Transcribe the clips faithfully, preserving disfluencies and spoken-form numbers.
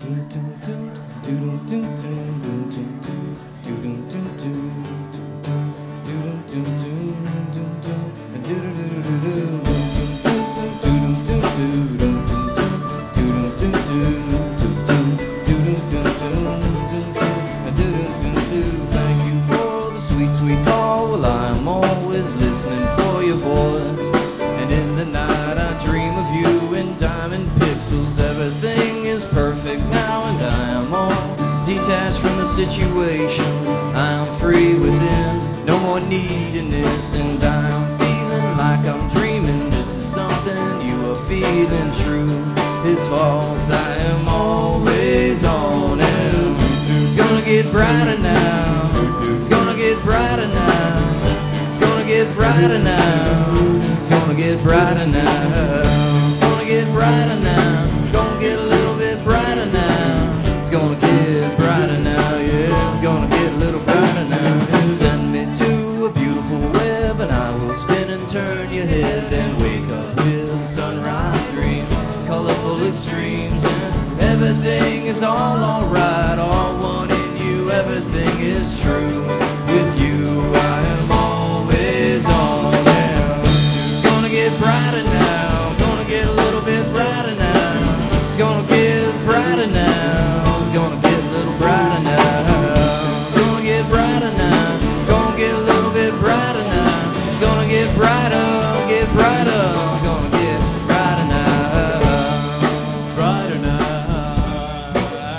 Situation, I'm free within, no more needing this, and I'm feeling like I'm dreaming. This is something you are feeling true. It's false, I am always on, and it's gonna get brighter now. It's gonna get brighter now. It's gonna get brighter now. It's gonna get brighter now. It's gonna get brighter now. It's gonna get a little bit brighter now. It's gonna get brighter now. It's gonna get a little brighter now. Send me to a beautiful web, and I will spin and turn your head and wake up with a sunrise dream, colorful extremes, and everything is all alright. All one in you, everything is true. With you, I am always on. Yeah. It's gonna get brighter now. Gonna get a little bit brighter now. It's gonna get brighter now. It's gonna get a little brighter now. Get brighter, get brighter, gonna get brighter now, brighter now.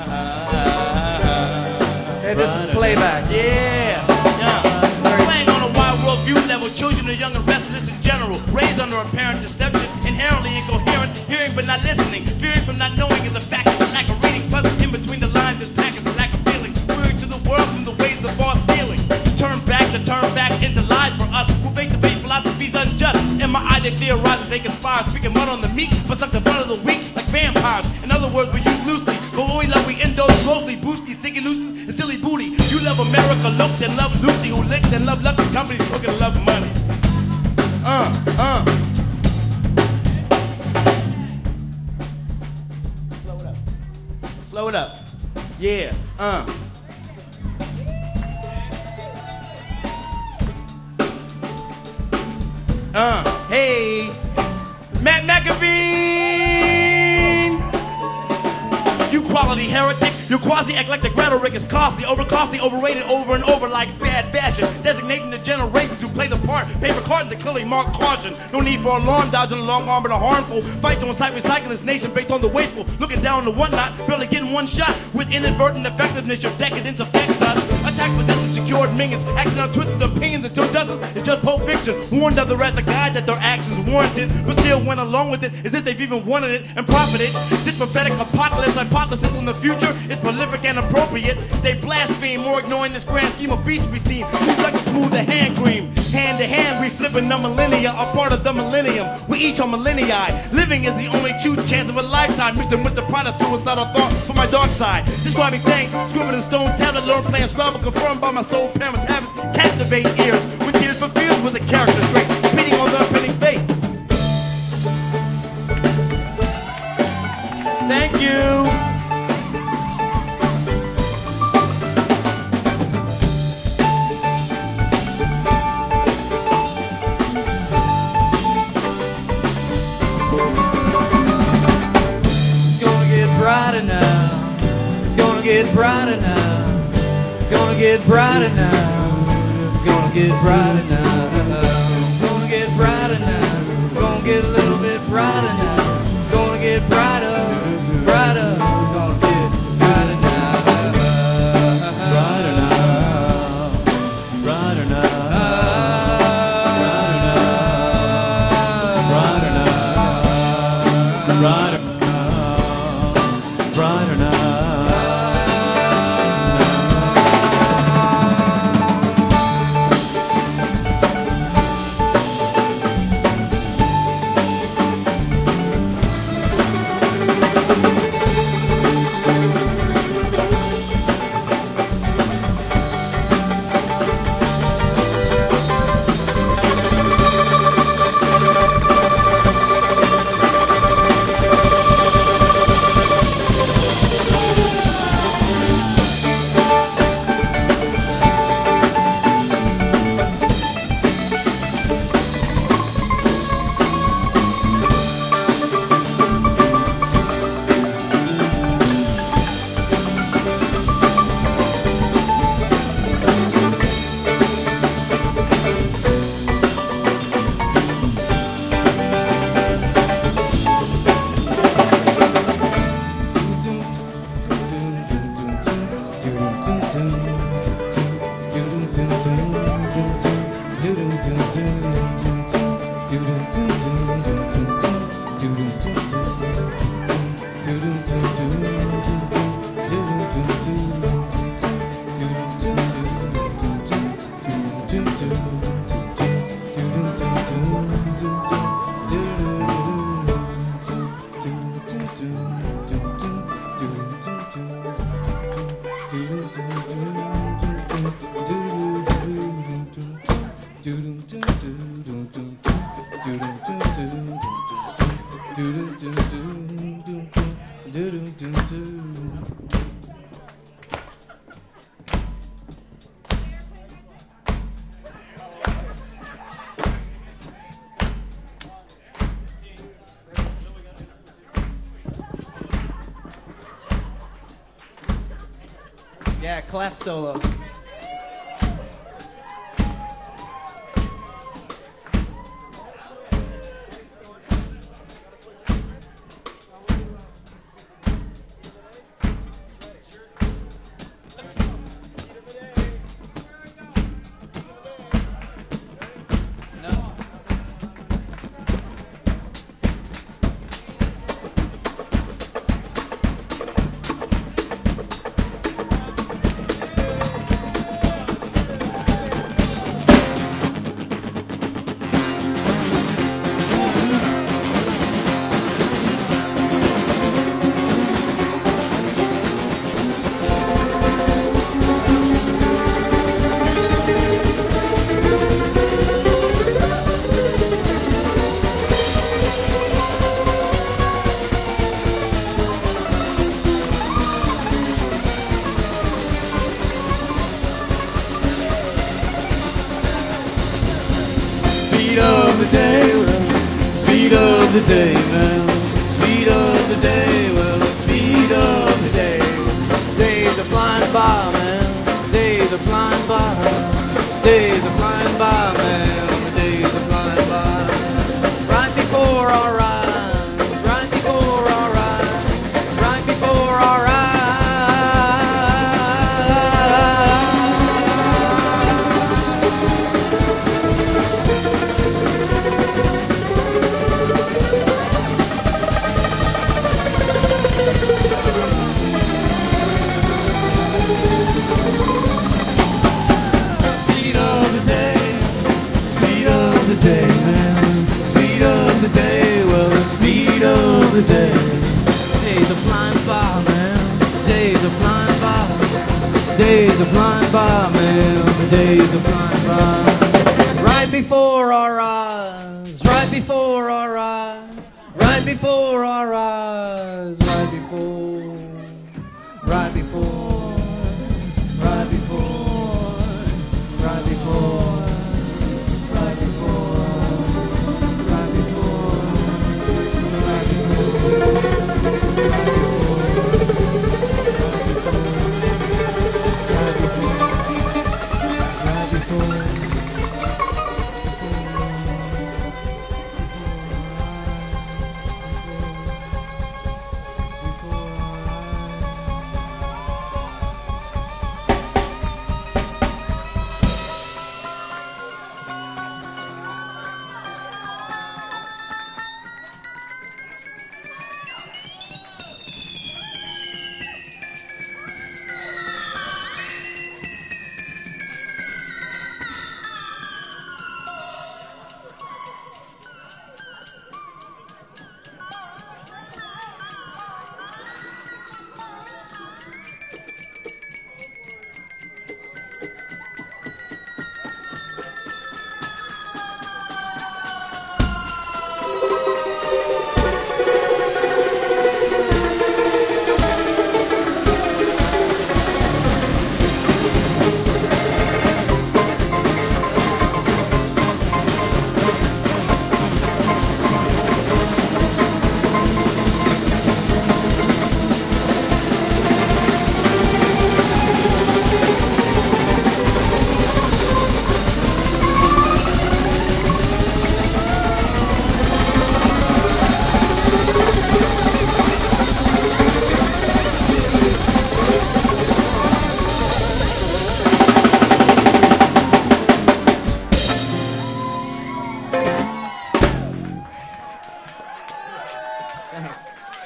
Hey, this is playback. Yeah, yeah. Playing on a wide world view level, children are young and restless in general, raised under apparent deception, inherently incoherent, hearing but not listening, fearing from not knowing is a fact. The lack of reading, plus in between the lines is packed, is a lack of feeling, weary to the world from the ways of false dealing. Turn back to turn back into lies for us who face to face philosophies unjust. In my eye they theorize that they conspire, speaking mud on the meek, but suck the blood of the weak like vampires. In other words, we use loosely, but when we love we indulge grossly. Boosty, sicky looses, and silly booty. You love America, looked and love Lucy, who licked and love lucky companies, looking to love money. Uh, uh. Slow it up. Slow it up. Yeah, uh. Uh, hey, Matt McAfee! You quality heretic, your quasi-eclectic rhetoric is costly, over-costly, overrated over and over like fad fashion, designating the generations who play the part. Paper cartons that clearly mark caution. No need for alarm, dodging the long arm and the harmful. Fight to incite recycling this nation based on the wasteful. Looking down the whatnot, barely getting one shot. With inadvertent effectiveness, your decadence affects us. Attack positions, secured minions, acting on twisted opinions until dozens. It's just Pulp Fiction, warned of the wrath of God that their actions warranted, but still went along with it as if they've even wanted it and profited. This prophetic apocalypse hypothesis in the future is prolific and appropriate. They blaspheme, more ignoring this grand scheme of beasts we see. Who's like to smooth the hand cream? Hand to hand, we flipping the millennia, a part of the millennium. We each are millennial. Living is the only true chance of a lifetime, mixed in with the pride of suicidal thought for my dark side. Describing tanks, scribbled in stone tablet, learn playing Scrabble, confirmed by my soul parents' habits, captivate ears. When tears for fears was a character trait, repeating on the offending faith. Thank you. Brighter now, it's gonna get brighter now, it's gonna get brighter now, it's gonna get brighter now, it's gonna get brighter now, it's gonna get a little bit brighter now, it's gonna get brighter, brighter, it's gonna get brighter now, brighter now, brighter now, brighter now, brighter now, brighter. Brighter now. Yeah, clap solo. The day, man, speed of the day, well, the speed of the day. Days are flying by, man, days are flying by, days are flying by, man, the days are flying by. Right before our eyes, right before our eyes, right before our eyes. Day, man, speed of the day, well, the speed of the day. Days are flying by, man, days are flying by, days are flying by, man, the days are flying by. Right before our eyes, right before our eyes, right before our eyes, right before, right before, right before, right before. Before Thanks.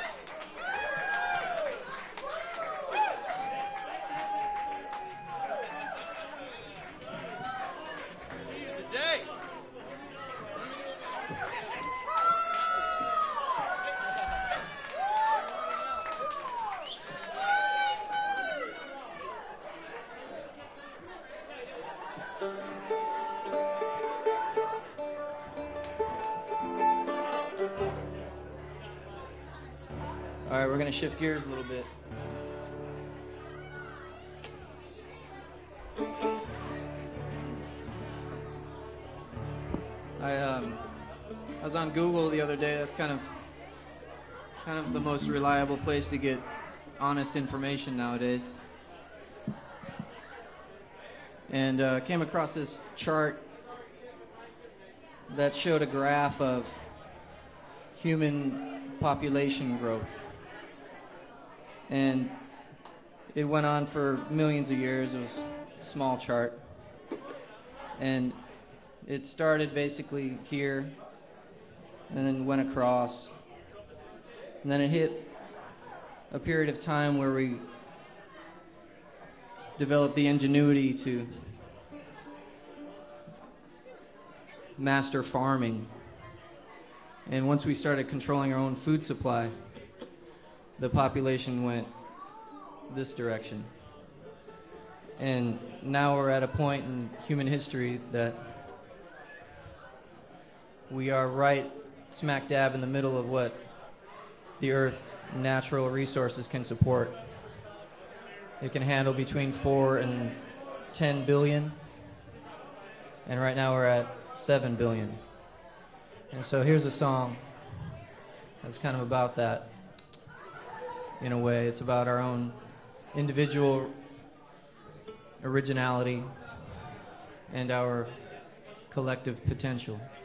All right, we're gonna shift gears a little bit. I um, I was on Google the other day. That's kind of kind of the most reliable place to get honest information nowadays. And uh, came across this chart that showed a graph of human population growth. And it went on for millions of years. It was a small chart. And it started basically here, and then went across. And then it hit a period of time where we developed the ingenuity to master farming. And once we started controlling our own food supply, the population went this direction. And now we're at a point in human history that we are right smack dab in the middle of what the Earth's natural resources can support. It can handle between four and ten billion, and right now we're at seven billion. And so here's a song that's kind of about that. In a way, it's about our own individual originality and our collective potential.